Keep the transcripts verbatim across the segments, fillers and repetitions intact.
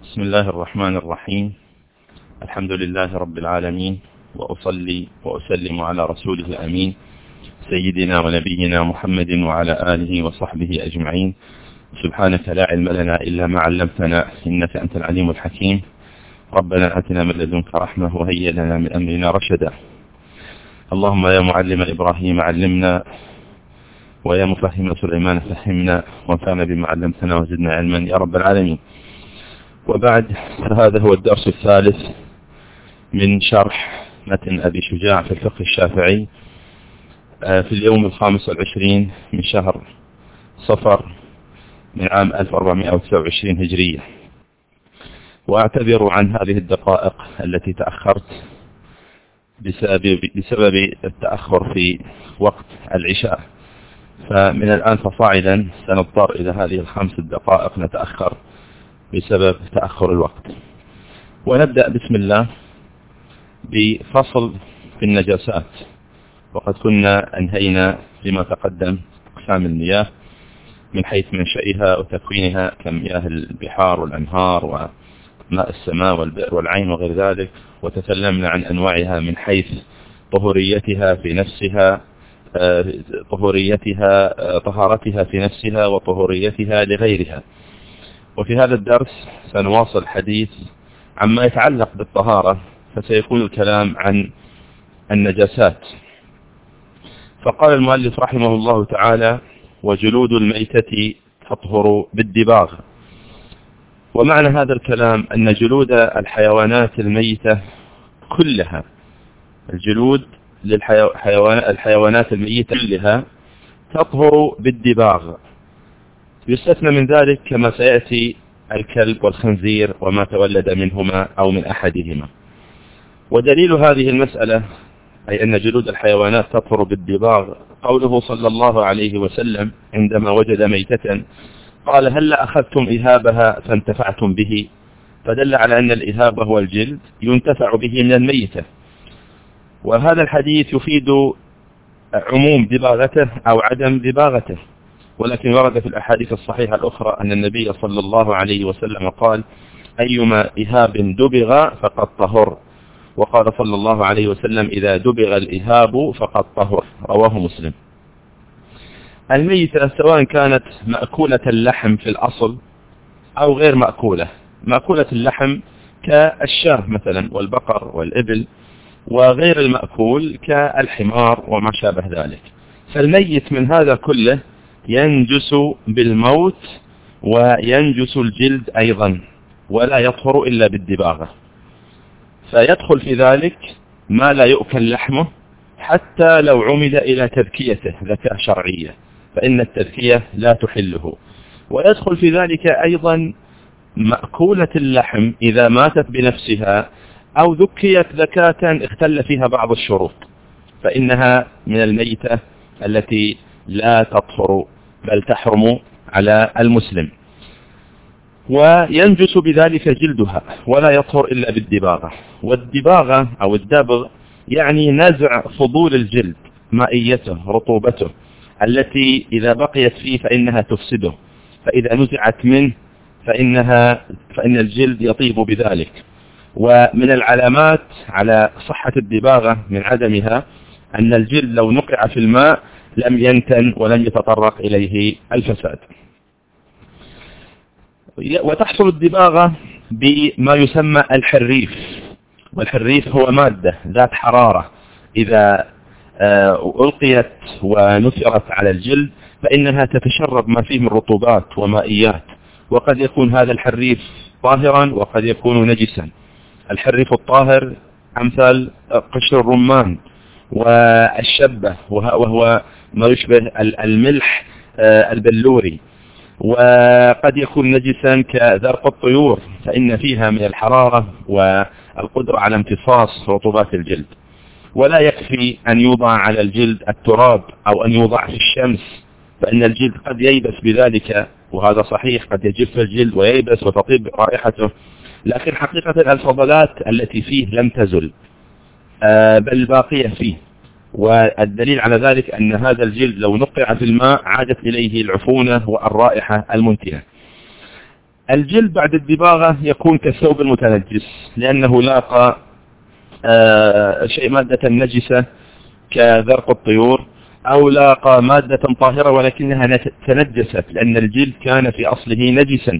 بسم الله الرحمن الرحيم. الحمد لله رب العالمين، وأصلي وأسلم على رسوله الأمين سيدنا ونبينا محمد وعلى آله وصحبه أجمعين. سبحانك لا علم لنا إلا ما علمتنا إنك أنت العليم الحكيم. ربنا آتنا من لدنك رحمة وهيئ لنا من أمرنا رشدا. اللهم يا معلم إبراهيم علمنا، ويا مفهم سليمان فهمنا، وانفعنا بما علمتنا وزدنا علما يا رب العالمين. وبعد، فهذا هو الدرس الثالث من شرح متن أبي شجاع في الفقه الشافعي في اليوم الخامس والعشرين من شهر صفر من عام ألف وأربعمائة وتسعة وعشرين هجرية. وأعتذر عن هذه الدقائق التي تأخرت بسبب, بسبب التأخر في وقت العشاء، فمن الآن فصاعدا سنضطر إلى هذه الخمس دقائق نتأخر بسبب تأخر الوقت. ونبدأ بسم الله بفصل في النجاسات، وقد كنا أنهينا فيما تقدم أقسام المياه من حيث منشئها وتكوينها كمياه البحار والأنهار وماء السماء والبئر والعين وغير ذلك، وتكلمنا عن أنواعها من حيث طهوريتها في نفسها طهوريتها طهارتها في نفسها وطهوريتها لغيرها. وفي هذا الدرس سنواصل الحديث عما يتعلق بالطهارة، فسيكون الكلام عن النجاسات. فقال المؤلف رحمه الله تعالى: وجلود الميتة تطهر بالدباغ. ومعنى هذا الكلام أن جلود الحيوانات الميتة كلها، الجلود للحيوانات الميتة كلها تطهر بالدباغ، يستثنى من ذلك كما سيأتي الكلب والخنزير وما تولد منهما أو من أحدهما. ودليل هذه المسألة أي أن جلود الحيوانات تطهر بالدباغ قوله صلى الله عليه وسلم عندما وجد ميتة قال: هل أخذتم إهابها فانتفعتم به؟ فدل على أن الإهاب هو الجلد ينتفع به من الميتة. وهذا الحديث يفيد عموم دباغته أو عدم دباغته، ولكن ورد في الأحاديث الصحيحة الأخرى أن النبي صلى الله عليه وسلم قال: أيما إهاب دبغ فقد طهر. وقال صلى الله عليه وسلم: إذا دبغ الإهاب فقد طهر. رواه مسلم. الميتة سواء كانت مأكولة اللحم في الأصل أو غير مأكولة، مأكولة اللحم كالشاه مثلا والبقر والإبل، وغير المأكول كالحمار وما شابه ذلك. فالميت من هذا كله ينجس بالموت وينجس الجلد أيضا، ولا يطهر إلا بالدباغة. فيدخل في ذلك ما لا يؤكل لحمه حتى لو عمد إلى تذكيته ذكاء شرعية، فإن التذكية لا تحله. ويدخل في ذلك أيضا مأكولة اللحم إذا ماتت بنفسها أو ذكيت ذكاة اختل فيها بعض الشروط، فإنها من الميتة التي لا تطهر بل تحرم على المسلم. وينجس بذلك جلدها ولا يطهر إلا بالدباغة. والدباغة أو الدبغ يعني نزع فضول الجلد، مائيته رطوبته التي إذا بقيت فيه فإنها تفسده، فإذا نزعت منه فإنها فإن الجلد يطيب بذلك. ومن العلامات على صحة الدباغة من عدمها أن الجلد لو نقع في الماء لم ينتن ولم يتطرق إليه الفساد. وتحصل الدباغة بما يسمى الحريف، والحريف هو مادة ذات حرارة إذا ألقيت ونثرت على الجلد فإنها تتشرب ما فيه من رطوبات ومائيات، وقد يكون هذا الحريف طاهرا وقد يكون نجسا. الحريف الطاهر أمثال قشر الرمان والشبة، وهو ما يشبه الملح البلوري. وقد يكون نجسا كذرق الطيور، فإن فيها من الحرارة والقدرة على امتصاص رطوبات الجلد. ولا يكفي أن يوضع على الجلد التراب أو أن يوضع في الشمس، فإن الجلد قد ييبس بذلك، وهذا صحيح، قد يجف الجلد وييبس وتطيب رائحته، لكن حقيقة الفضلات التي فيه لم تزل بل باقية فيه. والدليل على ذلك أن هذا الجلد لو نقع في الماء عادت إليه العفونة والرائحة المنتنة. الجلد بعد الدباغة يكون كالثوب المتنجس، لأنه لاقى شيء مادة نجسة كذرق الطيور، أو لاقى مادة طاهرة ولكنها تنجست، لأن الجلد كان في أصله نجسا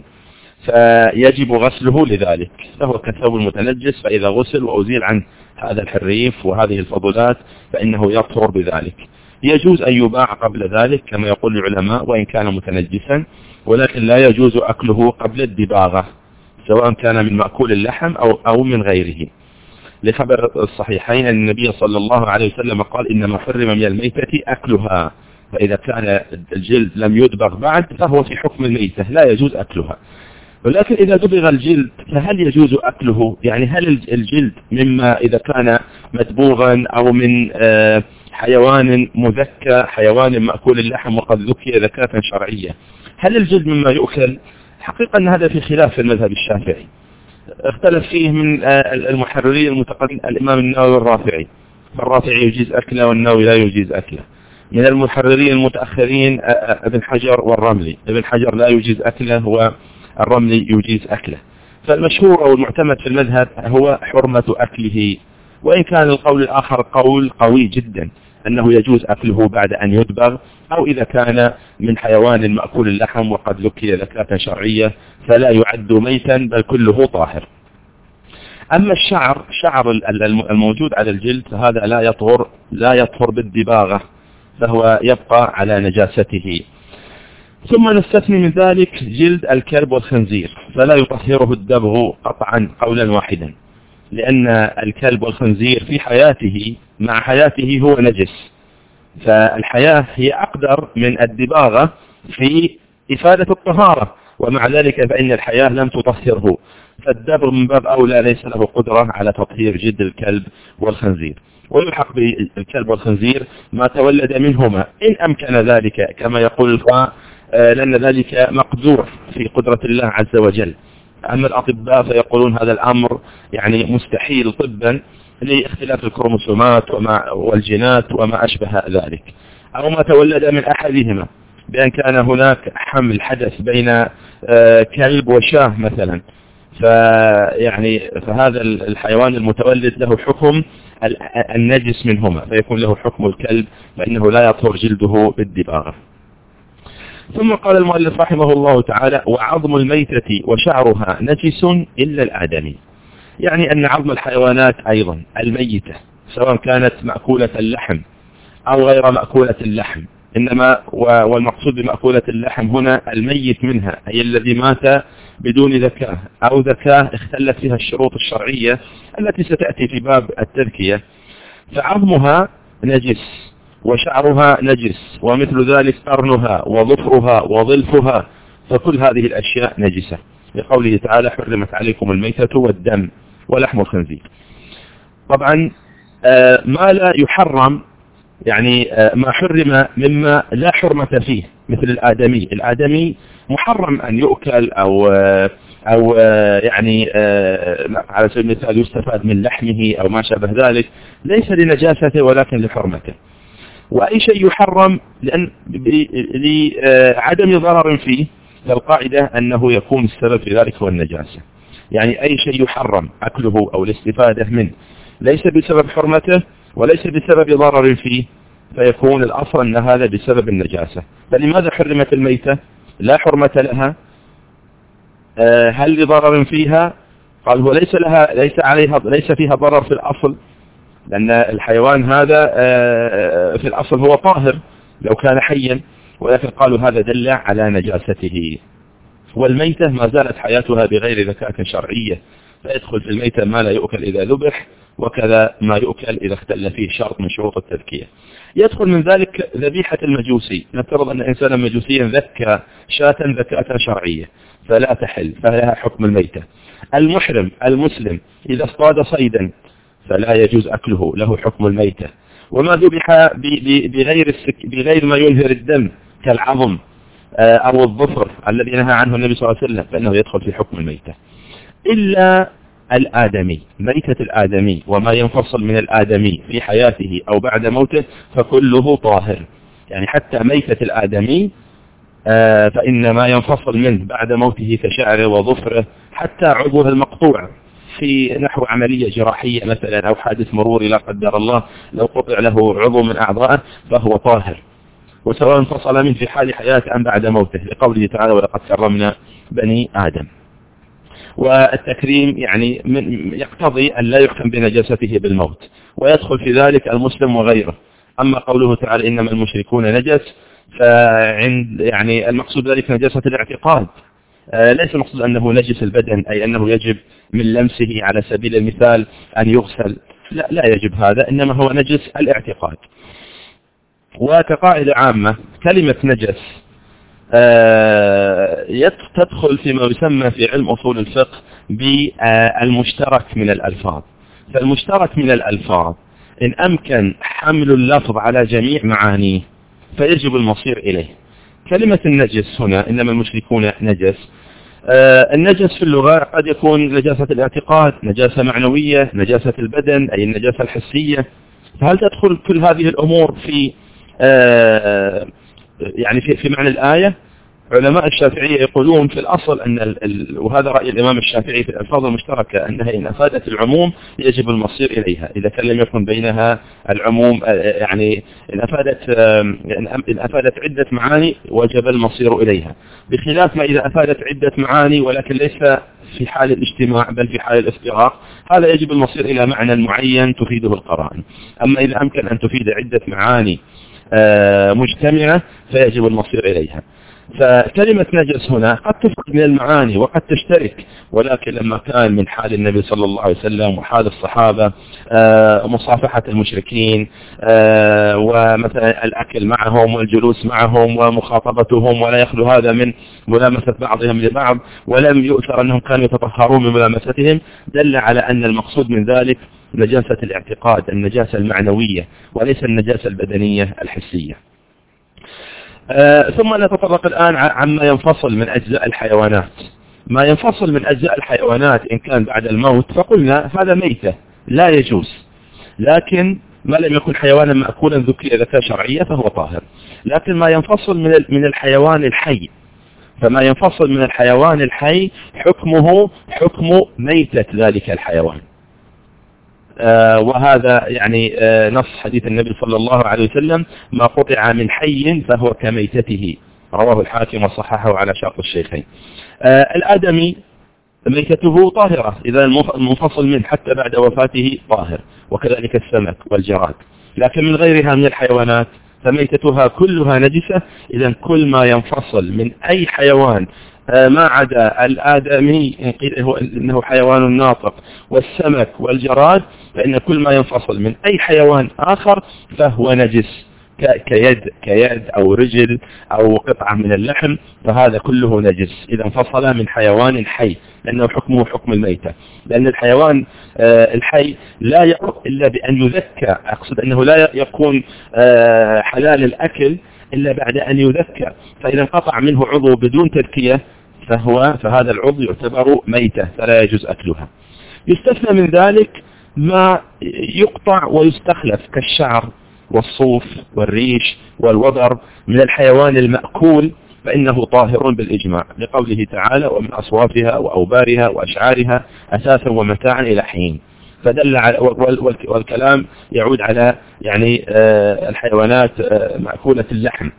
فيجب غسله لذلك، فهو كالثوب المتنجس، فإذا غسل وأزيل عن هذا الحريف وهذه الفضلات فإنه يطهر بذلك. يجوز أن يباع قبل ذلك كما يقول العلماء وإن كان متنجسا، ولكن لا يجوز أكله قبل الدباغة سواء كان من مأكول اللحم أو, أو من غيره، لخبر الصحيحين أن النبي صلى الله عليه وسلم قال إنما حرم من الميتة أكلها، فإذا كان الجلد لم يدبغ بعد فهو في حكم الميتة لا يجوز أكلها. ولكن إذا دبغ الجلد فهل يجوز أكله؟ يعني هل الجلد مما إذا كان مدبوغا أو من حيوان مذكى، حيوان مأكول اللحم وقد ذكي ذكاة شرعية، هل الجلد مما يؤكل؟ حقيقة أن هذا في خلاف في المذهب الشافعي، اختلف فيه من المحررين المتقدمين الإمام النووي والرافعي، فالرافعي يجيز أكله والنووي لا يجيز أكله. من المحررين المتأخرين ابن حجر والرملي، ابن حجر لا يجيز أكله والرملي يجيز أكله. فالمشهور أو المعتمد في المذهب هو حرمة أكله، وإن كان القول الآخر قول قوي جدا أنه يجوز أكله بعد أن يدبغ، أو إذا كان من حيوان مأكول اللحم وقد ذكي ذكاة شرعية فلا يعد ميتا بل كله طاهر. أما الشعر، شعر الموجود على الجلد فهذا لا يطهر لا يطهر بالدباغة، فهو يبقى على نجاسته. ثم نستثني من ذلك جلد الكلب والخنزير، فلا يطهره الدبغ قطعا قولا واحدا، لأن الكلب والخنزير في حياته مع حياته هو نجس، فالحياة هي أقدر من الدباغة في إفادة الطهارة، ومع ذلك فإن الحياة لم تطهره، فالدبغ من باب أولى ليس له قدرة على تطهير جلد الكلب والخنزير. ويلحق بالكلب والخنزير ما تولد منهما إن أمكن ذلك كما يقول الفقهاء، لأن ذلك مقدور في قدرة الله عز وجل. أما الأطباء فيقولون هذا الأمر يعني مستحيل طبا لاختلاف الكروموسومات وما والجينات وما أشبه ذلك، أو ما تولد من أحدهما بأن كان هناك حمل حدث بين كلب وشاه مثلا، فيعني فهذا الحيوان المتولد له حكم النجس منهما، فيكون له حكم الكلب فإنه لا يطهر جلده بالدباغة. ثم قال المؤلف رحمه الله تعالى: وعظم الميتة وشعرها نجس إلا الآدمي، يعني أن عظم الحيوانات أيضا الميتة سواء كانت مأكولة اللحم أو غير مأكولة اللحم، إنما والمقصود بمأكولة اللحم هنا الميت منها، أي الذي مات بدون ذكاة أو ذكاة اختلت فيها الشروط الشرعية التي ستأتي في باب التذكية، فعظمها نجس وشعرها نجس، ومثل ذلك قرنها وظفرها وظلفها، فكل هذه الأشياء نجسة، لقوله تعالى: حرمت عليكم الميتة والدم ولحم الخنزير. طبعا ما لا يحرم يعني ما حرم مما لا حرمة فيه مثل الآدمي، الآدمي محرم أن يؤكل أو أو يعني على سبيل المثال يستفاد من لحمه أو ما شابه ذلك، ليس لنجاسته ولكن لحرمته. وأي شيء يحرم لأن لعدم ضرر فيه، فالقاعدة أنه يكون السبب في ذلك هو النجاسة، يعني أي شيء يحرم أكله أو الاستفادة منه ليس بسبب حرمته وليس بسبب ضرر فيه، فيكون الأصل أن هذا بسبب النجاسة. فلماذا حرمت الميتة؟ لا حرمة لها. هل لضرر فيها؟ قال هو ليس لها ليس عليها ليس فيها ضرر في الأصل، لأن الحيوان هذا في الأصل هو طاهر لو كان حيا، ولكن قالوا هذا دل على نجاسته. والميتة ما زالت حياتها بغير ذكاء شرعية، فيدخل في الميتة ما لا يؤكل إذا ذبح، وكذا ما يؤكل إذا اختل فيه شرط من شروط التذكية. يدخل من ذلك ذبيحة المجوسي، نفترض أن إنسانا مجوسيا ذكى شاة ذكاة شرعية فلا تحل، فلها حكم الميتة. المحرم المسلم إذا اصطاد صيدا فلا يجوز أكله، له حكم الميتة. وما ذبح بغير السك بغير ما ينهر الدم كالعظم أو الظفر الذي نهى عنه النبي صلى الله عليه وسلم فإنه يدخل في حكم الميتة، إلا الآدمي، ميتة الآدمي وما ينفصل من الآدمي في حياته أو بعد موته فكله طاهر. يعني حتى ميتة الآدمي فإن ما ينفصل منه بعد موته كشعره وظفره حتى عضوه المقطوع في نحو عملية جراحية مثلا أو حادث مروري لا قدر الله، لو قطع له عضو من أعضائه فهو طاهر، وسواء انفصل منه في حال حياته أم بعد موته، لقوله تعالى ولقد كرمنا بني آدم. والتكريم يعني يقتضي أن لا يحكم بنجاسته بالموت، ويدخل في ذلك المسلم وغيره. أما قوله تعالى إنما المشركون نجس، فعند يعني المقصود ذلك نجاسة الاعتقاد، ليس المقصود أنه نجس البدن، أي أنه يجب من لمسه على سبيل المثال أن يغسل، لا لا يجب هذا، إنما هو نجس الاعتقاد. وكقاعدة عامة كلمة نجس تدخل فيما يسمى في علم أصول الفقه بالمشترك من الألفاظ. فالمشترك من الألفاظ إن أمكن حمل اللفظ على جميع معانيه فيجب المصير إليه. كلمة النجس هنا إنما المشركون نجس، النجس في اللغة قد يكون نجاسة الاعتقاد، نجاسة معنوية، نجاسة البدن أي النجاسة الحسية. فهل تدخل كل هذه الأمور في يعني في في معنى الآية؟ علماء الشافعية يقولون في الأصل أن ال... وهذا رأي الإمام الشافعي في الألفاظ المشتركة أنها إن أفادت العموم يجب المصير إليها، إذا كان لم يكن بينها العموم يعني إن أفادت إن أفادت عدة معاني وجب المصير إليها، بخلاف ما إذا أفادت عدة معاني ولكن ليس في حال الاجتماع بل في حال الافتراق، هذا يجب المصير إلى معنى معين تفيده القرائن. أما إذا أمكن أن تفيد عدة معاني مجتمعة فيجب المصير إليها. فكلمة نجس هنا قد تفرق من المعاني وقد تشترك، ولكن لما كان من حال النبي صلى الله عليه وسلم وحال الصحابة مصافحة المشركين ومثلا الأكل معهم والجلوس معهم ومخاطبتهم، ولا يخلو هذا من ملامسة بعضهم لبعض، ولم يؤثر أنهم كانوا يتطهرون من ملامستهم، دل على أن المقصود من ذلك نجاسة الاعتقاد، النجاسة المعنوية وليس النجاسة البدنية الحسية. آه ثم نتطرق الآن عما ينفصل من أجزاء الحيوانات. ما ينفصل من أجزاء الحيوانات إن كان بعد الموت فقلنا هذا ميتة لا يجوز، لكن ما لم يكن حيوانا مأكولا ذكي ذكاء شرعية فهو طاهر. لكن ما ينفصل من من الحيوان الحي، فما ينفصل من الحيوان الحي حكمه حكم ميتة ذلك الحيوان. آه وهذا يعني آه نص حديث النبي صلى الله عليه وسلم ما قطع من حي فهو كميتته، رواه الحاكم وصححه على شرط الشيخين. آه الآدمي ميتته طاهرة إذا المنفصل منه حتى بعد وفاته طاهر، وكذلك السمك والجراد. لكن من غيرها من الحيوانات فميتتها كلها نجسة. إذا كل ما ينفصل من أي حيوان ما عدا الآدمي إن قيل إنه حيوان ناطق والسمك والجراد، فإن كل ما ينفصل من أي حيوان آخر فهو نجس، كيد كيد أو رجل أو قطعة من اللحم، فهذا كله نجس إذا انفصل من حيوان حي، لأنه حكمه حكم الميتة. لأن الحيوان الحي لا يعرف إلا بأن يذكى، أقصد أنه لا يكون حلال الأكل إلا بعد أن يذكى، فإذا انقطع منه عضو بدون تذكية فهو فهذا العضو يعتبر ميتة فلا يجوز أكلها. يستثنى من ذلك ما يقطع ويستخلف كالشعر والصوف والريش والوضر من الحيوان المأكول، فإنه طاهر بالإجماع، لقوله تعالى ومن أصوافها وأوبارها وأشعارها أساسا ومتاعا إلى حين. فدل على والكلام يعود على يعني الحيوانات مأكولة اللحم،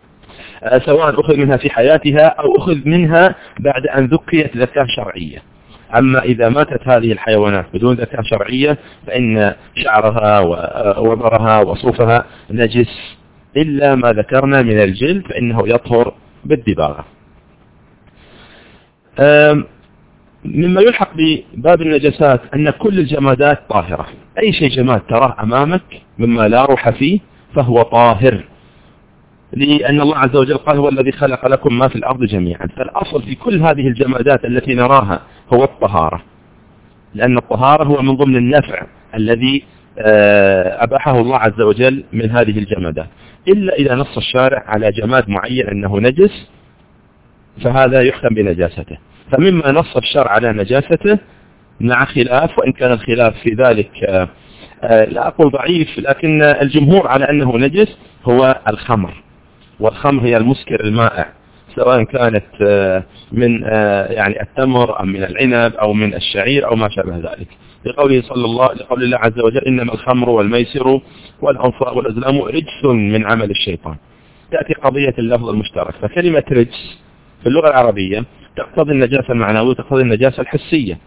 سواء أخذ منها في حياتها أو أخذ منها بعد أن ذكيت ذكاة شرعية. أما إذا ماتت هذه الحيوانات بدون ذكاة شرعية فإن شعرها ووبرها وصوفها نجس، إلا ما ذكرنا من الجلد فإنه يطهر بالدباغة. مما يلحق بباب النجسات أن كل الجمادات طاهرة. أي شيء جماد تراه أمامك مما لا روح فيه فهو طاهر، لأن الله عز وجل قال هو الذي خلق لكم ما في الأرض جميعا. فالأصل في كل هذه الجمادات التي نراها هو الطهارة، لأن الطهارة هو من ضمن النفع الذي أباحه الله عز وجل من هذه الجمادات، إلا إذا نص الشارع على جماد معين أنه نجس فهذا يحكم بنجاسته. فمما نص الشرع على نجاسته مع خلاف، وإن كان الخلاف في ذلك لا أقول ضعيف، لكن الجمهور على أنه نجس، هو الخمر. والخمر هي المسكر المائع، سواء كانت من يعني التمر أم من العنب أو من الشعير أو ما شابه ذلك، لقوله صلى الله لقول الله عز وجل إنما الخمر والميسر والأنصاب والأزلام رجس من عمل الشيطان. تأتي قضية اللفظ المشترك، فكلمة رجس في اللغة العربية تقتضي النجاسة المعنوية وتقتضي النجاسة الحسية.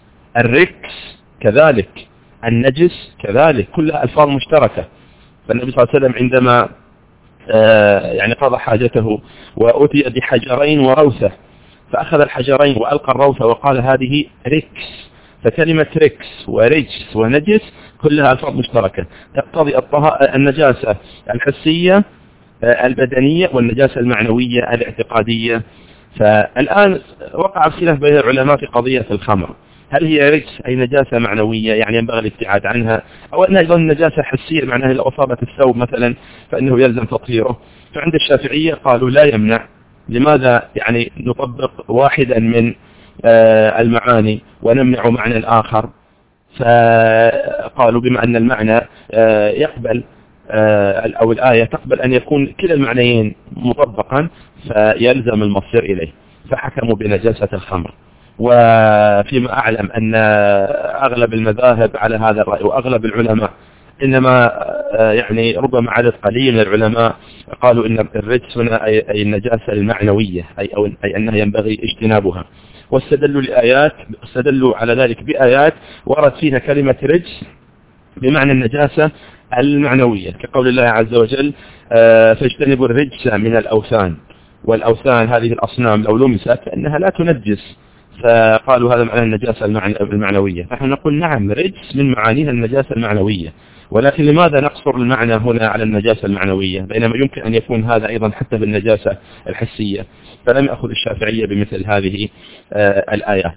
الركس كذلك، النجس كذلك، كلها ألفاظ مشتركة. فالنبي صلى الله عليه وسلم عندما يعني قضى حاجته وأتي بحجرين وروثة، فأخذ الحجرين وألقى الروثة وقال هذه ركس. فكلمة ركس ورجس ونجس كلها ألفاظ مشتركة تقتضي النجاسة الحسية البدنية والنجاسة المعنوية الاعتقادية. فالآن وقع الخلاف بين العلماء في قضية الخمر، هل هي رجس أي نجاسة معنوية يعني ينبغي الابتعاد عنها، أو أنها أيضا نجاسة حسية معناها لو أصابت الثوب مثلا فإنه يلزم تطهيره؟ فعند الشافعية قالوا لا يمنع. لماذا يعني نطبق واحدا من آه المعاني ونمنع معنى الآخر؟ فقالوا بما أن المعنى آه يقبل آه أو الآية تقبل أن يكون كلا المعنيين مطبقا فيلزم المصير إليه، فحكموا بنجاسة الخمر. وفيما أعلم أن أغلب المذاهب على هذا الرأي وأغلب العلماء، إنما يعني ربما عدد قليل من العلماء قالوا إن الرجس هنا أي النجاسة المعنوية، أي, أو أي أنها ينبغي اجتنابها. واستدلوا لآيات استدلوا على ذلك بآيات ورد فيها كلمة رجس بمعنى النجاسة المعنوية، كقول الله عز وجل فاجتنبوا الرجس من الأوثان، والأوثان هذه الأصنام لو لمست فإنها لا تنجس، فقالوا هذا معنى النجاسة المعنوية. فنحن نقول نعم رجس من معانيها النجاسة المعنوية، ولكن لماذا نقصر المعنى هنا على النجاسة المعنوية بينما يمكن أن يكون هذا أيضا حتى بالنجاسة الحسية؟ فلم يأخذ الشافعية بمثل هذه آه الآيات.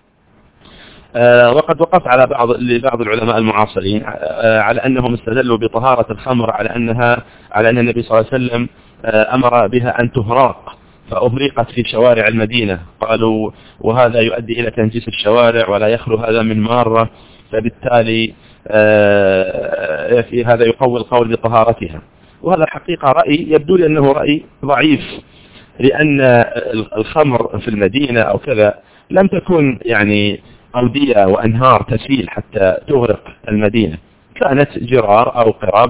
آه وقد وقف على بعض لبعض العلماء المعاصرين آه على أنهم استدلوا بطهارة الخمر على أنها على أن النبي صلى الله عليه وسلم آه أمر بها أن تهراق فأهرقت في شوارع المدينة، قالوا وهذا يؤدي إلى تنجيس الشوارع ولا يخلو هذا من مارة، فبالتالي آه في هذا يقوي القول بطهارتها. وهذا حقيقة رأي يبدو لي أنه رأي ضعيف، لأن الخمر في المدينة أو كذا لم تكن يعني أودية وأنهار تسيل حتى تغرق المدينة، كانت جرار أو قراب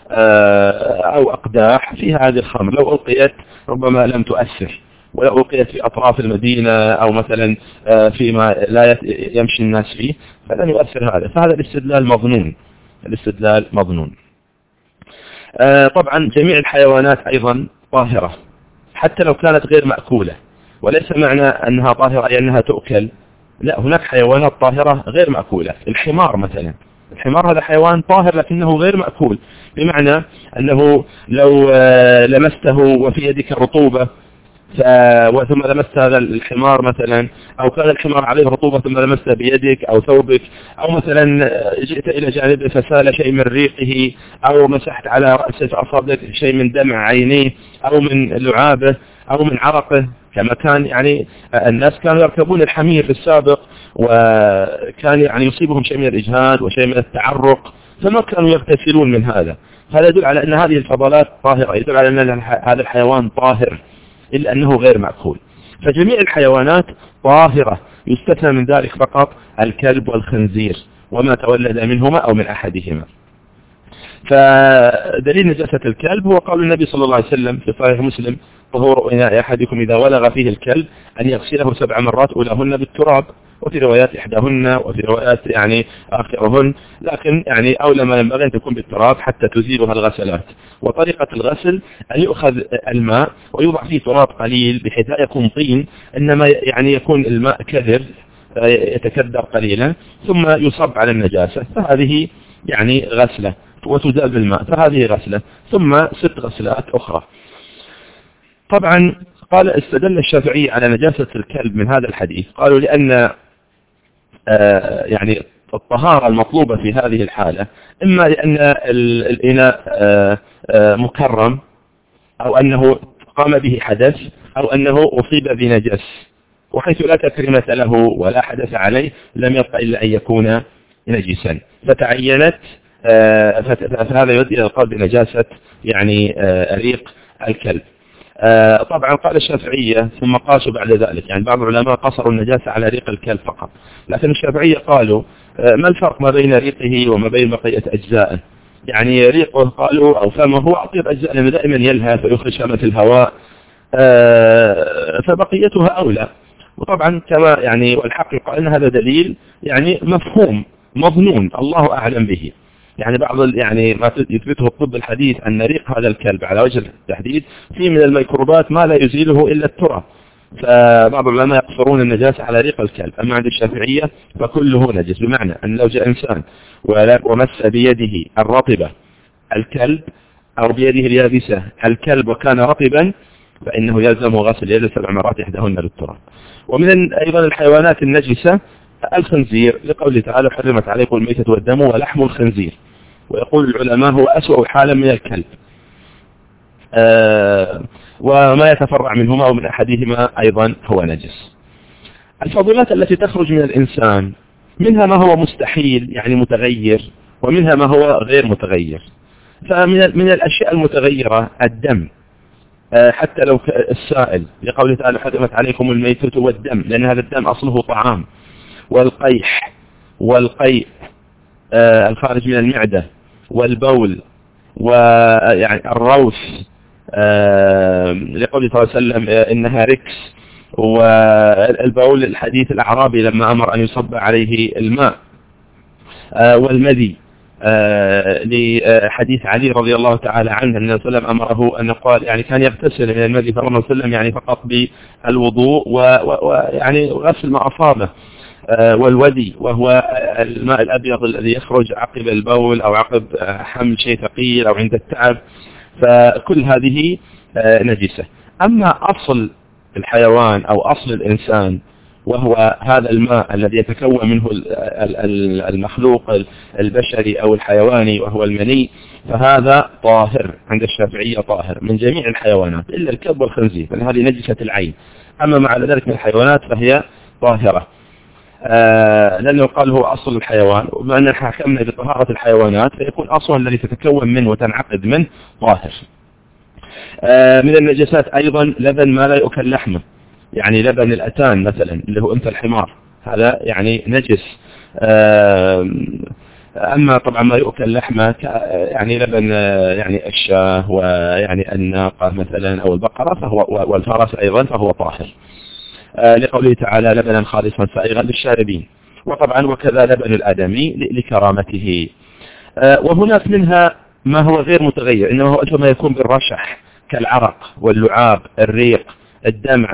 أو أقداح فيها هذه الخمر، لو ألقيت ربما لم تؤثر، ولو ألقيت في أطراف المدينة أو مثلا فيما لا يمشي الناس فيه فلن يؤثر هذا. فهذا الاستدلال مظنون، الاستدلال مظنون. طبعا جميع الحيوانات أيضا طاهرة حتى لو كانت غير مأكولة، وليس معنى أنها طاهرة أي أنها تؤكل، لا، هناك حيوانات طاهرة غير مأكولة. الحمار مثلا، الحمار هذا حيوان طاهر لكنه غير مأكول، بمعنى أنه لو لمسته وفي يدك رطوبة ثم لمست هذا الحمار مثلا، أو كان الحمار عليه رطوبة ثم لمسته بيدك أو ثوبك، أو مثلا جئت إلى جانبه فسال شيء من ريقه، أو مسحت على رأسه فأصابك شيء من دمع عينيه أو من لعابه أو من عرقه، كما كان يعني الناس كانوا يركبون الحمير في السابق وكان يعني يصيبهم شيء من الإجهاد وشيء من التعرق فما كانوا يغتسلون من هذا. هذا يدل على أن هذه الفضلات طاهرة، يدل على أن هذا الحيوان طاهر إلا أنه غير مأكول. فجميع الحيوانات طاهرة، يستثنى من ذلك فقط الكلب والخنزير وما تولد منهما أو من أحدهما. فدليل نجاسة الكلب هو قول النبي صلى الله عليه وسلم في صحيح مسلم طهور إناء أحدكم إذا ولغ فيه الكلب أن يغسله سبع مرات أولاهن بالتراب، وفي روايات إحداهن وفي روايات يعني آخرهن، لكن يعني أولى ما ينبغي أن تكون بالتراب حتى تزيلها الغسلات. وطريقة الغسل أن يؤخذ الماء ويوضع فيه تراب قليل بحيث لا يكون طين، إنما يعني يكون الماء كثر يتكدر قليلا ثم يصب على النجاسة، فهذه يعني غسلة وتزال بالماء، فهذه غسلة ثم ست غسلات أخرى. طبعا قال استدل الشافعي على نجاسة الكلب من هذا الحديث، قالوا لأن آه يعني الطهارة المطلوبة في هذه الحالة إما لأن الإناء آه آه مكرم، أو أنه قام به حدث، أو أنه أصيب بنجس، وحيث لا تكريمة له ولا حدث عليه لم يبقى إلا أن يكون نجسا، فتعينت آه فهذا يؤدي إلى القول بنجاسة يعني آه ريق الكلب. آه طبعا قال الشافعية ثم قاسوا بعد ذلك، يعني بعض العلماء قصروا النجاسة على ريق الكلب فقط، لكن الشافعية قالوا آه ما الفرق ما بين ريقه وما بين بقية أجزائه؟ يعني ريقه قالوا أو فمه هو أطيب أجزاء لأنه دائما يلهث ويخرج شامة الهواء، آه فبقيتها أولى. وطبعا كما يعني والحقيقة أن هذا دليل يعني مفهوم مظنون الله أعلم به، يعني بعض يعني ما يثبته الطب الحديث أن ريق هذا الكلب على وجه التحديد فيه من الميكروبات ما لا يزيله إلا التراب، فبعض العلماء يقصرون النجاسة على ريق الكلب. أما عند الشافعية فكله نجس، بمعنى أن لو جاء إنسان ومس بيده الرطبة الكلب أو بيده اليابسة الكلب وكان رطبا فإنه يلزم غسل يده سبع مرات إحداهن بالتراب. ومن أيضا الحيوانات النجسة الخنزير، لقوله تعالى حرمت عليكم الميتة والدم ولحم الخنزير، ويقول العلماء هو أسوأ حالا من الكلب آه وما يتفرع منهما ومن أحدهما أيضا هو نجس. الفضلات التي تخرج من الإنسان منها ما هو مستحيل يعني متغير، ومنها ما هو غير متغير. فمن من الأشياء المتغيرة الدم آه حتى لو السائل، لقوله تعالى حرمت عليكم الميتة والدم، لأن هذا الدم أصله طعام، والقيح والقيء آه الخارج من المعدة، والبول، ويعني الروث آه لقوله صلى الله عليه وسلم آه إنها ركس، والبول الحديث الأعرابي لما أمر أن يصب عليه الماء، آه والمذي آه لحديث علي رضي الله تعالى عنه أن النبي أمره أن قال يعني كان يغتسل من المذي صلى الله عليه وسلم يعني فقط بالوضوء ويعني غسل ما أصابه، آه والودي وهو الماء الأبيض الذي يخرج عقب البول أو عقب حمل شيء ثقيل أو عند التعب، فكل هذه آه نجسة. أما أصل الحيوان أو أصل الإنسان وهو هذا الماء الذي يتكون منه المخلوق البشري أو الحيواني وهو المني، فهذا طاهر عند الشافعية، طاهر من جميع الحيوانات إلا الكلب والخنزير، لأن هذه نجسة العين. أما مع ذلك من الحيوانات فهي طاهرة آه لأنه قال هو أصل الحيوان، وبما أن حكمنا بطهارة الحيوانات فيكون أصلا الذي تتكون منه وتنعقد منه طاهر. آه من النجسات أيضا لبن ما لا يؤكل لحمه، يعني لبن الأتان مثلا اللي هو أنثى الحمار، هذا يعني نجس. آه أما طبعا ما يؤكل لحمه يعني لبن يعني الشاه ويعني الناقة مثلا أو البقرة فهو والفرس أيضا فهو طاهر آه لقوله تعالى لبنا خالصا سائغا للشاربين. وطبعا وكذا لبن الآدمي لكرامته. آه وهناك منها ما هو غير متغير، إنما هو ما يكون بالرشح كالعرق واللعاب الريق الدمع،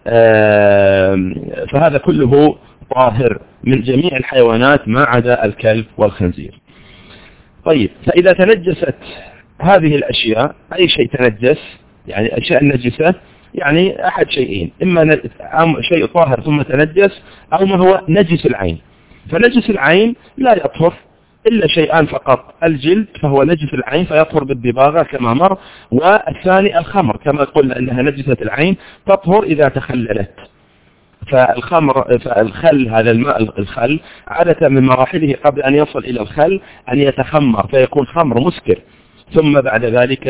آه فهذا كله طاهر من جميع الحيوانات ما عدا الكلب والخنزير. طيب فإذا تنجست هذه الأشياء، أي شيء تنجس يعني أشياء النجسة يعني أحد شيئين، إما شيء طاهر ثم تنجس أو ما هو نجس العين. فنجس العين لا يطهر إلا شيئان فقط، الجلد فهو نجس العين فيطهر بالدباغة كما مر، والثاني الخمر كما قلنا أنها نجسة العين تطهر إذا تخللت. فالخمر فالخل هذا الماء الخل عادة من مراحله قبل أن يصل إلى الخل أن يتخمر فيكون خمر مسكر، ثم بعد ذلك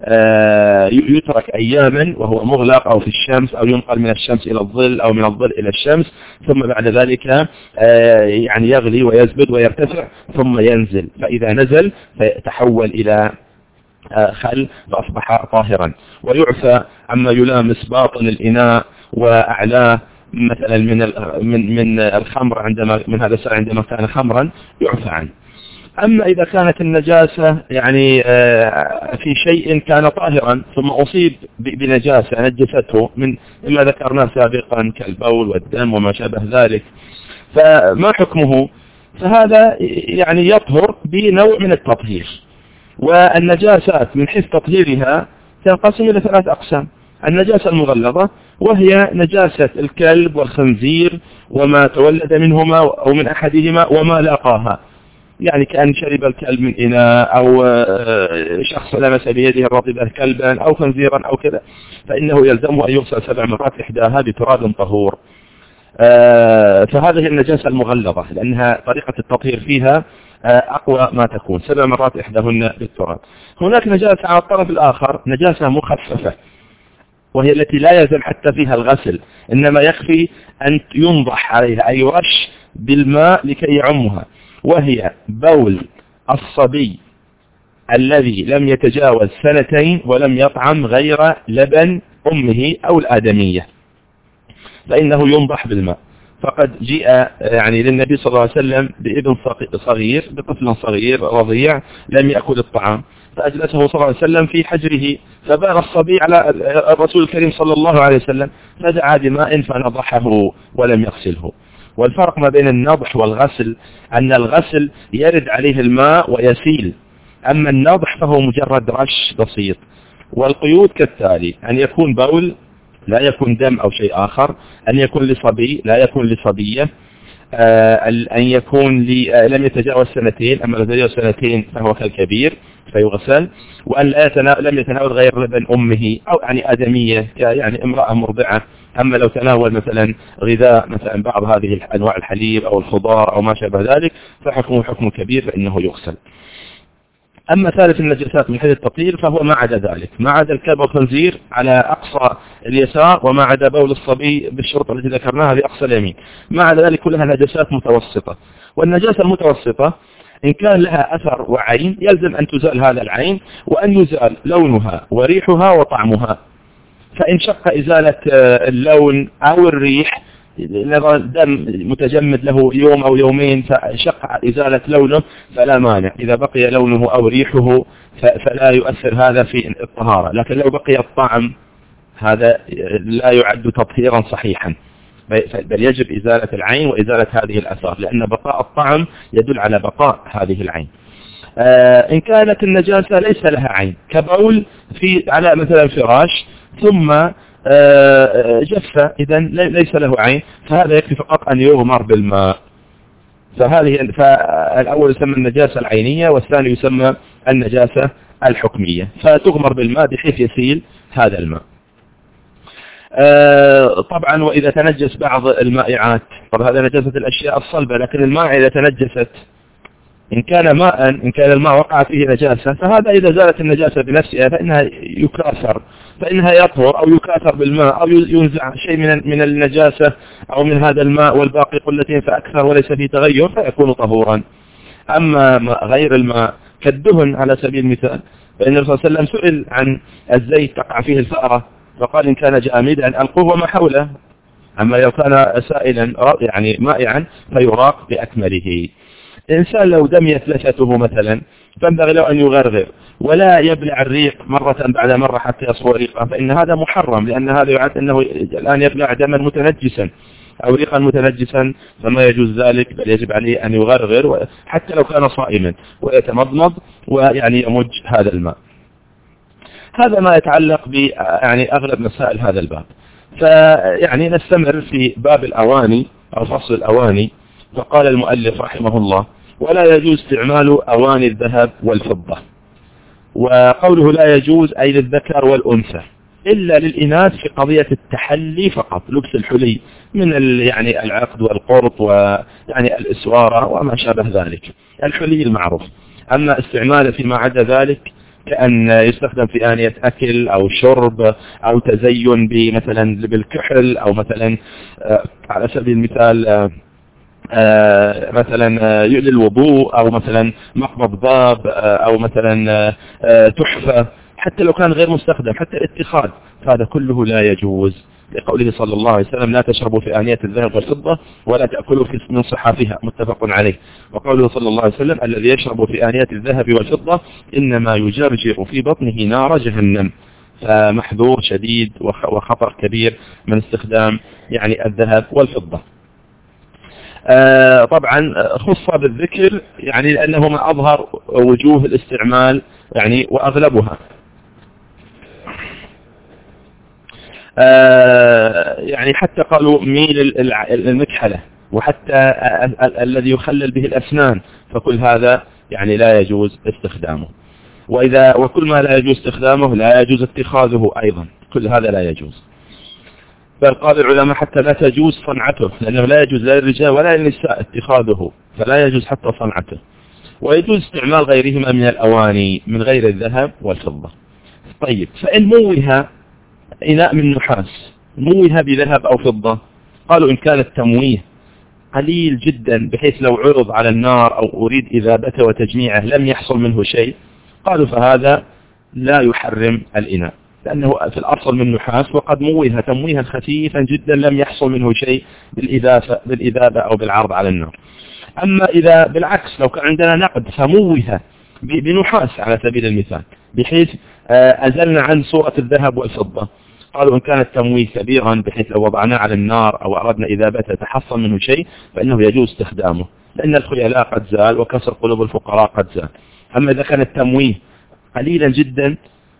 يترك أياما وهو مغلق أو في الشمس أو ينقل من الشمس إلى الظل أو من الظل إلى الشمس، ثم بعد ذلك يعني يغلي ويزبد ويرتفع ثم ينزل، فإذا نزل فيتحول إلى خل فأصبح طاهرا. ويعفى عما يلامس باطن الإناء وأعلاه مثلا من من من الخمر عندما من هذا السائل عندما كان خمرا يعفى عنه. أما إذا كانت النجاسة يعني في شيء كان طاهرا ثم أصيب بنجاسة نجسته من مما ذكرناه سابقا كالبول والدم وما شابه ذلك، فما حكمه؟ فهذا يعني يطهر بنوع من التطهير. والنجاسات من حيث تطهيرها تنقسم إلى ثلاث أقسام: النجاسة المغلظة وهي نجاسة الكلب والخنزير وما تولد منهما أو من أحدهما وما لاقاها، يعني كأن شرب الكلب من إناء أو شخص لمس بيده الرطبة كلبا أو خنزيرا أو كذا، فإنه يلزمه أن يغسل سبع مرات إحداها بتراب طهور. فهذه النجاسة المغلظة لأنها طريقة التطهير فيها أقوى ما تكون، سبع مرات إحداهن بالتراب. هناك نجاسة على الطرف الآخر نجاسة مخففة، وهي التي لا يلزم حتى فيها الغسل، إنما يكفي أن ينضح عليها أي يرش بالماء لكي يعمها، وهي بول الصبي الذي لم يتجاوز سنتين ولم يطعم غير لبن أمه أو الآدمية، فإنه ينضح بالماء. فقد جاء يعني للنبي صلى الله عليه وسلم بابن صغير، بطفل صغير رضيع لم يأكل الطعام، فأجلسه صلى الله عليه وسلم في حجره، فبال الصبي على الرسول الكريم صلى الله عليه وسلم، فدعا بماء فنضحه ولم يغسله. والفرق ما بين النضح والغسل أن الغسل يرد عليه الماء ويسيل، أما النضح فهو مجرد رش بسيط. والقيود كالتالي: أن يكون بول، لا يكون دم أو شيء آخر، أن يكون لصبي لا يكون لصبية، أن يكون لم يتجاوز سنتين، أما لو تجاوز سنتين فهو كالكبير فيغسل، وأن لا يتناول لم يتناول غير لبن أمه أو يعني آدمية يعني امرأة مرضعة. أما لو تناول مثلا غذاء مثلا بعض هذه أنواع الحليب أو الخضار أو ما شابه ذلك فحكمه حكم كبير فإنه يغسل. أما ثالث النجاسات من حيث التطهير فهو ما عدا ذلك، ما عدا الكلب والخنزير على أقصى اليسار، وما عدا بول الصبي بالشرط التي ذكرناها بأقصى اليمين. ما عدا ذلك كلها نجاسات متوسطة. والنجاسة المتوسطة إن كان لها أثر وعين يلزم أن تزال هذا العين، وأن يزال لونها وريحها وطعمها. فإن شق إزالة اللون أو الريح، دم متجمد له يوم أو يومين فشق إزالة لونه فلا مانع، إذا بقي لونه أو ريحه فلا يؤثر هذا في الطهارة. لكن لو بقي الطعم هذا لا يعد تطهيرا صحيحا، بل يجب إزالة العين وإزالة هذه الأثار، لأن بقاء الطعم يدل على بقاء هذه العين. إن كانت النجاسة ليس لها عين كبول في على مثلا فراش ثم جفة، إذا ليس له عين، فهذا يكفي فقط أن يغمر بالماء. فهذه فالأول يسمى النجاسة العينية، والثاني يسمى النجاسة الحكمية، فتغمر بالماء بحيث يسيل هذا الماء. طبعا وإذا تنجس بعض المائعات، طبعا هذا نجاسة الأشياء الصلبة، لكن الماء إذا تنجست إن كان ماء إن كان الماء وقع فيه نجاسة، فهذا إذا زالت النجاسة بنفسها فإنها يكاثر فإنها يطهر، أو يكاثر بالماء، أو ينزع شيء من من النجاسة أو من هذا الماء والباقي قلتين فأكثر وليس فيه تغير فيكون طهورا. أما غير الماء كالدهن على سبيل المثال، فإن الرسول صلى الله عليه وسلم سئل عن الزيت تقع فيه الفأرة فقال إن كان جامدا ألقوه وما حوله، أما لو كان سائلا يعني مائعا فيراق بأكمله. الإنسان لو دميت لثته مثلا فينبغي له أن يغرغر ولا يبلع الريق مرة بعد مرة حتى يصفو ريقا، فإن هذا محرم، لأن هذا يعد أنه الآن يبلع دما متنجسا أو ريقا متنجسا، فما يجوز ذلك، بل يجب عليه أن يغرغر حتى لو كان صائما ويتمضمض ويعني يمج هذا الماء. هذا ما يتعلق ب يعني أغلب مسائل هذا الباب. فيعني نستمر في باب الأواني أو فصل الأواني. فقال المؤلف رحمه الله: ولا يجوز استعمال أواني الذهب والفضة. وقوله لا يجوز أي للذكر والأنثى إلا للإناث في قضية التحلي فقط، لبس الحلي من يعني العقد والقرط ويعني الإسوارة وما شابه ذلك، الحلي المعروف. أما استعماله فيما عدا ذلك كأن يستخدم في آنية أكل أو شرب أو تزين بمثلا بالكحل، أو مثلا على سبيل المثال آه مثلا آه للوضوء، أو مثلا مقبض باب، آه أو مثلا آه تحفة، حتى لو كان غير مستخدم، حتى الاتخاذ، هذا كله لا يجوز، لقوله صلى الله عليه وسلم: لا تشربوا في آنية الذهب والفضة ولا تأكلوا في من صحافها، متفق عليه. وقوله صلى الله عليه وسلم: الذي يشرب في آنية الذهب والفضة إنما يجرجر في بطنه نار جهنم. فمحذور شديد وخطر كبير من استخدام يعني الذهب والفضة. آه طبعا خص بالذكر يعني لأنه ما أظهر وجوه الاستعمال يعني وأغلبها. آه يعني حتى قالوا ميل المكحلة، وحتى الذي يخلل به الأسنان، فكل هذا يعني لا يجوز استخدامه. وإذا وكل ما لا يجوز استخدامه لا يجوز اتخاذه أيضا، كل هذا لا يجوز. بل قال العلماء حتى لا تجوز صنعته، لأنه لا يجوز لا للرجال ولا للنساء اتخاذه، فلا يجوز حتى صنعته. ويجوز استعمال غيرهما من الأواني من غير الذهب والفضة. طيب، فإن موه إناء من نحاس موه بذهب أو فضة، قالوا إن كان التمويه قليل جدا بحيث لو عرض على النار أو أريد إذابته وتجميعه لم يحصل منه شيء، قالوا فهذا لا يحرم الإناء لأنه في الأصل من نحاس وقد موه تمويها خفيفا جدا لم يحصل منه شيء بالإذابة, بالإذابة أو بالعرض على النار. أما إذا بالعكس لو كان عندنا نقد فموه بنحاس على سبيل المثال بحيث أزلنا عن صورة الذهب والفضة، قالوا إن كان التمويه كبيرا بحيث لو وضعناه على النار أو أردنا إذابته تحصل منه شيء فإنه يجوز استخدامه لأن الخيلاء قد زال وكسر قلوب الفقراء قد زال. أما إذا كان التمويه قليلا جدا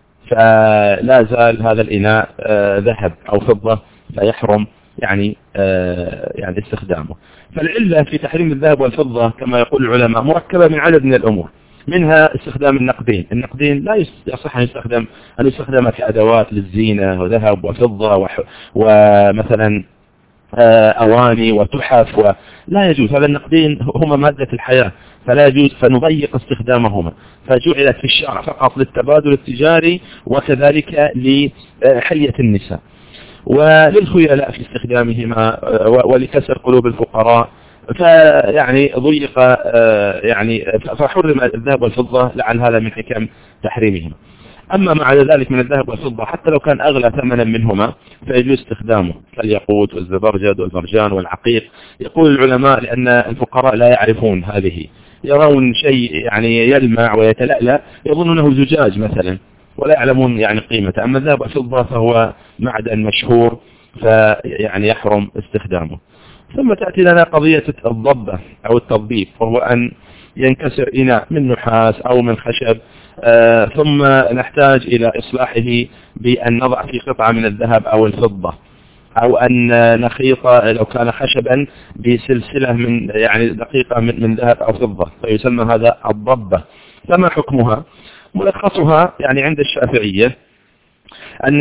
فلا زال هذا الإناء ذهب أو فضة فيحرم يعني يعني استخدامه. فالعلة في تحريم الذهب والفضة كما يقول العلماء مركبة من عدد من الأمور، منها استخدام النقدين. النقدين لا يصح أن يستخدم أن يستخدم كأدوات للزينة وذهب وفضة ومثلا أواني وتحف ولا يجوز. هذا النقدين هما مادة الحياة فلا يجوز، فنضيق استخدامهما، فجعلت في الشرع فقط للتبادل التجاري وكذلك لحلية النساء وللخيلاء في استخدامهما ولكسر قلوب الفقراء، فيعني ضيق يعني فحرم الذهب والفضة لعل هذا من حكم تحريمهما. أما مع ذلك من الذهب والفضة حتى لو كان أغلى ثمنا منهما فيجوز استخدامه كالياقوت والزبرجد والمرجان والعقيق. يقول العلماء لأن الفقراء لا يعرفون هذه، يرون شيء يعني يلمع ويتلألأ يظنونه زجاج مثلا ولا يعلمون يعني قيمته. أما الذهب والفضة فهو معدن مشهور فيعني يحرم استخدامه. ثم تأتي لنا قضية الضبة أو التضبيب، وهو أن ينكسر إناء من نحاس أو من خشب آه ثم نحتاج إلى إصلاحه بأن نضع في قطعة من الذهب أو الفضة، أو أن نخيط لو كان خشبا بسلسلة من يعني دقيقة من, من ذهب أو فضة، فيسمى هذا الضبة. فما حكمها؟ ملخصها يعني عند الشافعية أن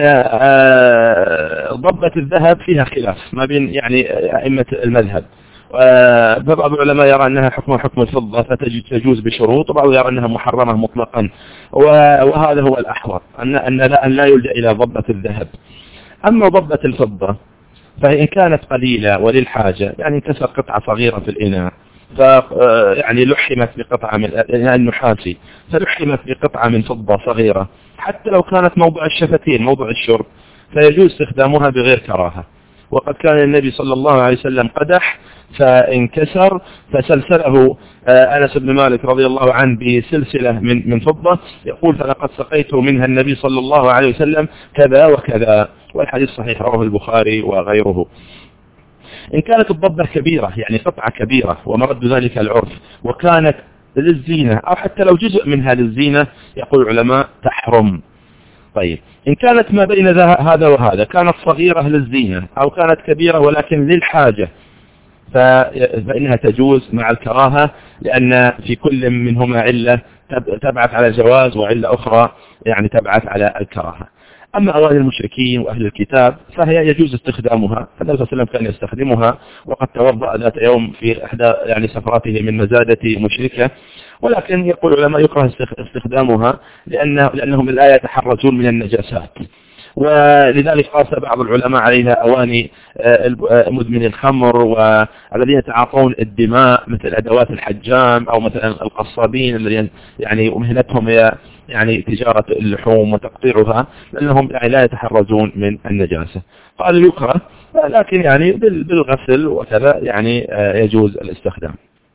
ضبة الذهب فيها خلاف ما بين يعني أئمة المذهب، فبعض العلماء يرى أنها حكم حكم الفضة فتجوز بشروط، وبعض يرى أنها محرمة مطلقا، وهذا هو الأحوط أن أن لا, أن لا يلجأ إلى ضبة الذهب. أما ضبة الفضة فإن كانت قليلة وللحاجة يعني انكسر قطعة صغيرة في الإناء ف يعني لحمت بقطعة من الإناء النحاسي فلحمت بقطعة من فضة صغيرة حتى لو كانت موضع الشفتين موضع الشرب فيجوز استخدامها بغير كراهة. وقد كان النبي صلى الله عليه وسلم قدح فانكسر فسلسله أنس بن مالك رضي الله عنه بسلسلة من من فضة، يقول فلقد سقيته منها النبي صلى الله عليه وسلم كذا وكذا، والحديث صحيح رواه البخاري وغيره. إن كانت الضبة كبيرة يعني قطعة كبيرة ومرد ذلك العرف وكانت للزينة أو حتى لو جزء منها للزينة يقول العلماء تحرم. طيب إن كانت ما بين هذا وهذا كانت صغيرة للزينة أو كانت كبيرة ولكن للحاجة فإنها تجوز مع الكراهة، لأن في كل منهما علة تبعث على الجواز وعلة أخرى يعني تبعث على الكراهة. أما أواني المشركين وأهل الكتاب فهي يجوز استخدامها، النبي صلى الله عليه وسلم كان يستخدمها وقد توضأ ذات يوم في إحدى يعني سفراته من مزادة مشركة، ولكن يقول العلماء يكره استخدامها لأن لأنهم لا يتحرزون من النجاسات، ولذلك قاس بعض العلماء عليها أواني مدمن الخمر والذين يتعاطون الدماء مثل أدوات الحجام أو مثلا القصابين الذين يعني مهنتهم هي يعني تجارة اللحوم وتقطيعها، لأنهم يعني لا يتحرزون من النجاسة. قال يكره لكن يعني بالغسل وكذا يعني يجوز الاستخدام.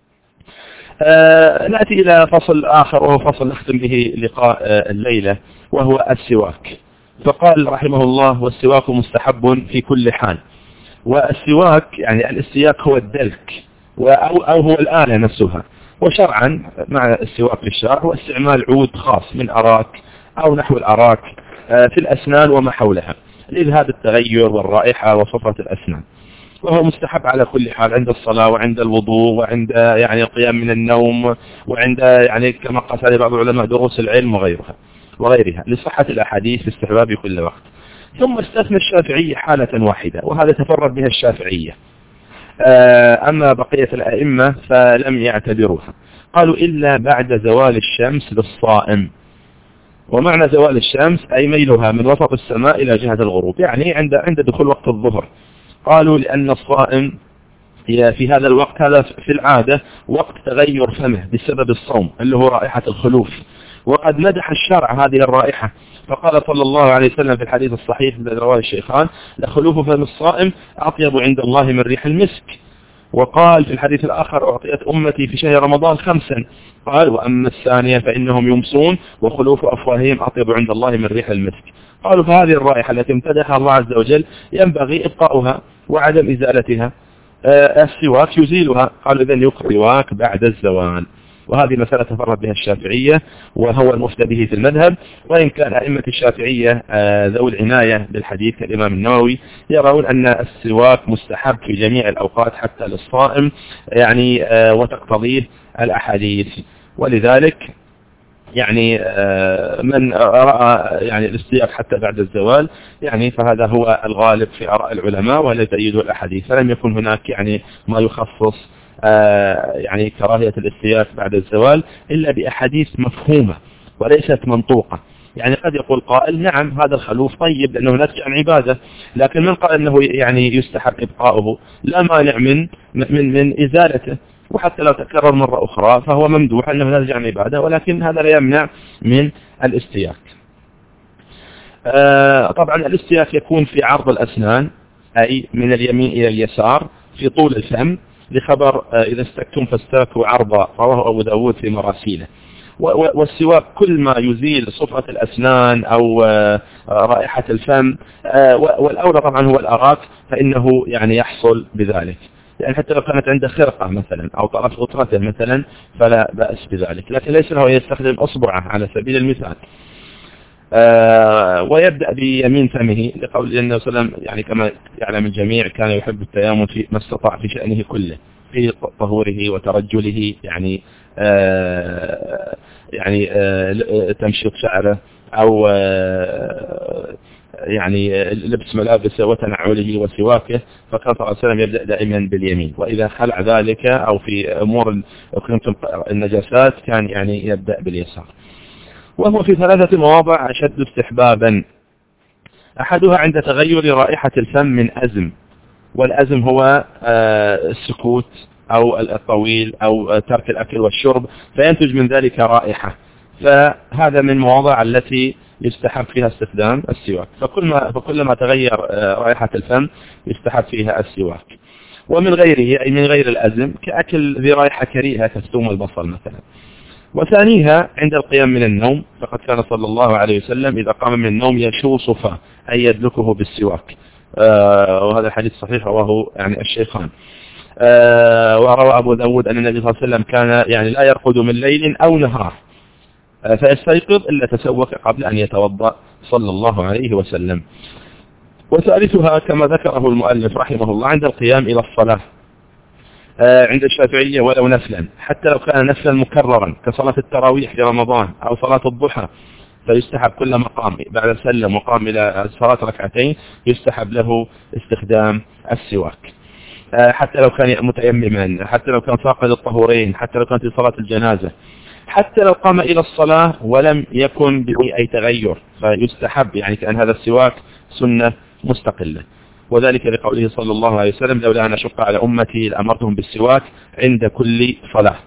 نأتي إلى فصل آخر وهو فصل نختم به لقاء الليلة وهو السواك. فقال رحمه الله والسواك مستحب في كل حال. والسواك يعني الاستياك هو الدلك أو, أو هو الآلة نفسها، وشرعا مع السواك في الشرع هو استعمال عود خاص من أراك أو نحو الأراك في الأسنان وما حولها لإذهاب التغير والرائحة وصفة الأسنان، وهو مستحب على كل حال عند الصلاة وعند الوضوء وعند يعني القيام من النوم وعند يعني كما قاس عليه بعض العلماء دروس العلم وغيرها وغيرها لصحة الأحاديث في استحباب كل وقت. ثم استثنى الشافعية حالة واحدة وهذا تفرد بها الشافعية، أما بقية الأئمة فلم يعتبروها، قالوا إلا بعد زوال الشمس للصائم. ومعنى زوال الشمس أي ميلها من وسط السماء إلى جهة الغروب، يعني عند عند دخول وقت الظهر. قالوا لأن الصائم في هذا الوقت هذا في العادة وقت تغير فمه بسبب الصوم اللي هو رائحة الخلوف، وقد مدح الشرع هذه الرائحة، فقال صلى الله عليه وسلم في الحديث الصحيح الذي رواه الشيخان: لخلوف فم الصائم أطيب عند الله من ريح المسك. وقال في الحديث الآخر: أعطيت أمتي في شهر رمضان خمسا، قال: وأما الثانية فإنهم يمسون وخلوف أفواههم أطيب عند الله من ريح المسك. قالوا فهذه الرائحة التي امتدحها الله عز وجل ينبغي إبقاؤها وعدم إزالتها، آه السواك يزيلها. قالوا إذن يكره السواك بعد الزوال. وهذه مسألة تفرد بها الشافعية وهو المفتى به في المذهب، وإن كان أئمة الشافعية آه ذوي العناية بالحديث كالإمام النووي يرون أن السواك مستحب في جميع الأوقات حتى للصائم، يعني آه وتقتضيه الأحاديث. ولذلك يعني من رأى يعني الاستياق حتى بعد الزوال يعني فهذا هو الغالب في آراء العلماء والذي تأيده الأحاديث، فلم يكن هناك يعني ما يخصص يعني كراهية الاستياق بعد الزوال إلا بأحاديث مفهومة وليست منطوقة. يعني قد يقول قائل: نعم هذا الخلوف طيب لأنه نتج عن عبادة، لكن من قال أنه يعني يستحب إبقاؤه؟ لا مانع من من من إزالته، وحتى لو تكرر مرة أخرى فهو ممدوح أنه نتج عن عبادة، ولكن هذا لا يمنع من الاستياك. آه طبعا الاستياك يكون في عرض الأسنان، أي من اليمين إلى اليسار في طول الفم، لخبر آه إذا استكتم فاستاكوا عرضا، رواه أبو داود في مراسيله. والسواك كل ما يزيل صفة الأسنان أو آه رائحة الفم، آه والأولى طبعا هو الأراك، فإنه يعني يحصل بذلك. يعني حتى لو كانت عنده خرقة مثلا أو طرف غطرته مثلا فلا بأس بذلك، لكن ليس له يستخدم أصبعه على سبيل المثال. آه ويبدأ بيمين فمه لقول النبي صلى الله عليه وسلم يعني كما يعلم الجميع كان يحب التيامن في ما استطاع في شأنه كله، في طهوره وترجله، يعني آه يعني آه تمشيط شعره أو آه يعني لبس ملابسه وتنعله وسواكه، فكان صلى الله عليه وسلم يبدأ دائما باليمين، وإذا خلع ذلك أو في أمور النجاسات كان يعني يبدأ باليسار. وهو في ثلاثة مواضع أشد استحبابا. أحدها عند تغير رائحة الفم من أزم، والأزم هو السكوت أو الطويل أو ترك الأكل والشرب، فينتج من ذلك رائحة، فهذا من المواضع التي يستحب فيها استخدام السواك، فكل ما فكلما تغير رائحة الفم يستحب فيها السواك. ومن غيره أي من غير الأزم كأكل ذي رائحة كريهة كالثوم والبصل مثلا. وثانيها عند القيام من النوم، فقد كان صلى الله عليه وسلم إذا قام من النوم يشوص فاه أي يدلكه بالسواك، آه وهذا الحديث صحيح رواه يعني الشيخان. آه وروى أبو داود أن النبي صلى الله عليه وسلم كان يعني لا يرقد من ليل أو نهار فيستيقظ إلا تسوك قبل أن يتوضأ صلى الله عليه وسلم. وثالثها كما ذكره المؤلف رحمه الله عند القيام إلى الصلاة عند الشافعية ولو نفلا، حتى لو كان نفلا مكررا كصلاة التراويح في رمضان أو صلاة الضحى، فيستحب كل مقام بعد سلم وقام إلى صلاة ركعتين يستحب له استخدام السواك، حتى لو كان متيمما، حتى لو كان فاقد الطهورين، حتى لو كانت في صلاة الجنازة، حتى لو قام إلى الصلاة ولم يكن بأي تغير فيستحب، يعني كأن هذا السواك سنة مستقلة. وذلك لقوله صلى الله عليه وسلم: لولا أن أشق على أمتي لأمرتهم بالسواك عند كل صلاة.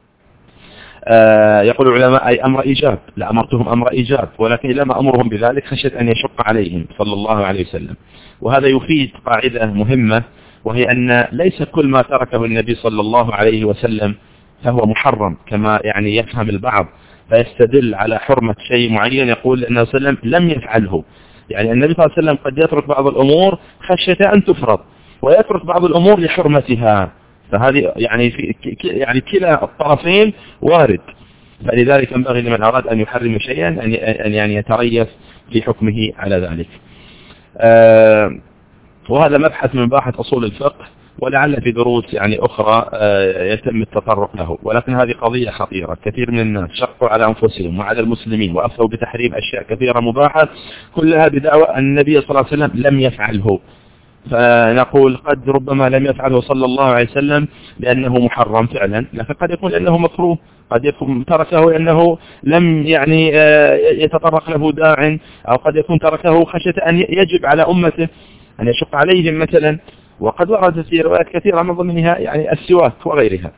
آه يقول العلماء أي أمر إيجاب، لأمرتهم أمر إيجاب، ولكن لما أمرهم بذلك خشيت أن يشق عليهم صلى الله عليه وسلم. وهذا يفيد قاعدة مهمة، وهي أن ليس كل ما تركه النبي صلى الله عليه وسلم فهو محرم كما يعني يفهم البعض، فيستدل على حرمة شيء معين يقول أن النبي صلى الله عليه وسلم لم يفعله. يعني النبي صلى الله عليه وسلم قد يترك بعض الأمور خشية أن تفرض، ويترك بعض الأمور لحرمتها، فهذه يعني في يعني كلا الطرفين وارد. فلذلك ينبغي لمن أراد أن يحرم شيئا أن يعني يتريث في حكمه على ذلك. آه وهذا مبحث من مباحث أصول الفقه، ولعل في دروس يعني أخرى يتم التطرق له، ولكن هذه قضية خطيرة. كثير من الناس شقوا على أنفسهم وعلى المسلمين وأفتوا بتحريم أشياء كثيرة مباحة، كلها بدعوى أن النبي صلى الله عليه وسلم لم يفعله. فنقول قد ربما لم يفعله صلى الله عليه وسلم لأنه محرم فعلا، لكن قد يكون لأنه مكروه، قد يكون تركه لأنه لم يعني يتطرق له داع، أو قد يكون تركه خشية أن يجب على أمته أن يشق عليهم مثلا. وقد وردت في روايات كثيرة من ضمنها يعني السواك وغيرها.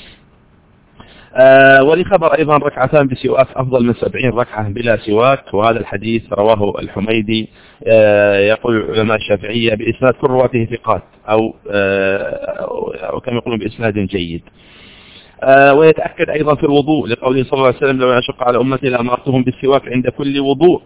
آه ولخبر أيضا ركعتان بسواك أفضل من سبعين ركعة بلا سواك، وهذا الحديث رواه الحميدي. آه يقول علماء الشافعية بإسناد كل رواته ثقات، أو, آه أو كما يقولون بإسناد جيد. آه ويتأكد أيضا في الوضوء لقوله صلى الله عليه وسلم لو أشق على أمتي لأمرتهم بالسواك عند كل وضوء،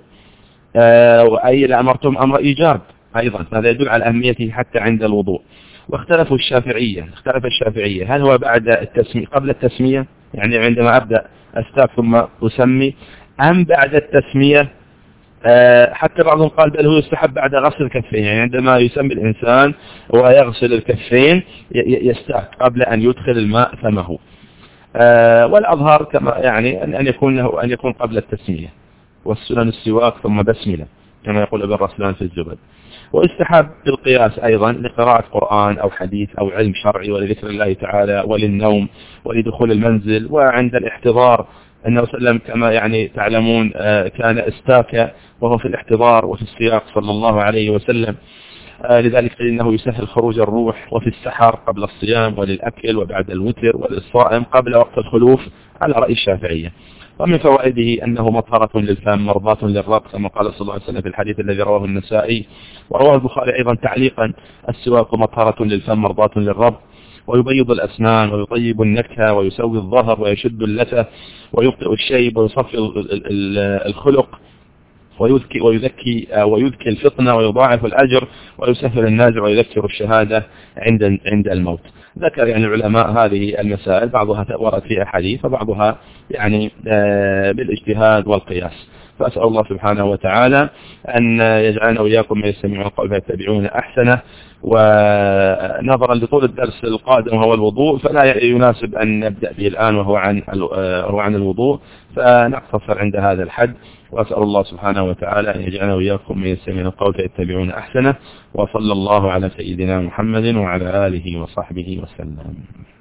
آه أي لأمرتهم أمر إيجاب أيضا، هذا يدل على أهميته حتى عند الوضوء. واختلفوا الشافعية اختلف الشافعية هل هو بعد التسمية قبل التسمية، يعني عندما أبدأ أستاك ثم أسمي، أم بعد التسمية. أه حتى بعضهم قال بل هو يستحب بعد غسل الكفين، يعني عندما يسمي الإنسان ويغسل الكفين يستاك قبل أن يدخل الماء فمه. أه والأظهر كما يعني أن يكون له أن يكون قبل التسمية، والسنن السواك ثم بسملة كما يقول ابن رسلان في الزبد. واستحب بالقياس أيضا لقراءة قرآن أو حديث أو علم شرعي ولذكر الله تعالى وللنوم ولدخول المنزل وعند الاحتضار. النبي صلى الله عليه وسلم كما يعني تعلمون كان استاك وهو في الاحتضار وفي السياق صلى الله عليه وسلم، لذلك فإنه يسهل خروج الروح. وفي السحر قبل الصيام وللأكل وبعد الوتر وللصائم قبل وقت الخلوف على رأي الشافعية. ومن فوائده أنه مطهرة للفم مرضاة للرب كما قال صلى الله عليه وسلم في الحديث الذي رواه النسائي ورواه البخاري أيضا تعليقا: السواك مطهرة للفم مرضاة للرب، ويبيض الأسنان ويطيب النكهة ويسوي الظهر ويشد اللثة ويبطئ الشيب ويصفي الخلق ويذكي ويذكي ويذكي الفطنة ويضاعف الأجر ويسهل النازع ويذكر الشهادة عند عند الموت. ذكر يعني العلماء هذه المسائل، بعضها ورد في أحاديث وبعضها يعني بالاجتهاد والقياس. فأسأل الله سبحانه وتعالى أن يجعلنا وإياكم من يستمعون القول فيتبعون أحسنه. ونظرا لطول الدرس القادم وهو الوضوء فلا يناسب أن نبدأ به الآن وهو عن هو عن الوضوء، فنقتصر عند هذا الحد. وأسأل الله سبحانه وتعالى أن يجعلنا وإياكم من يستمعون القول فيتبعون أحسنه. وصلى الله على سيدنا محمد وعلى آله وصحبه وسلم.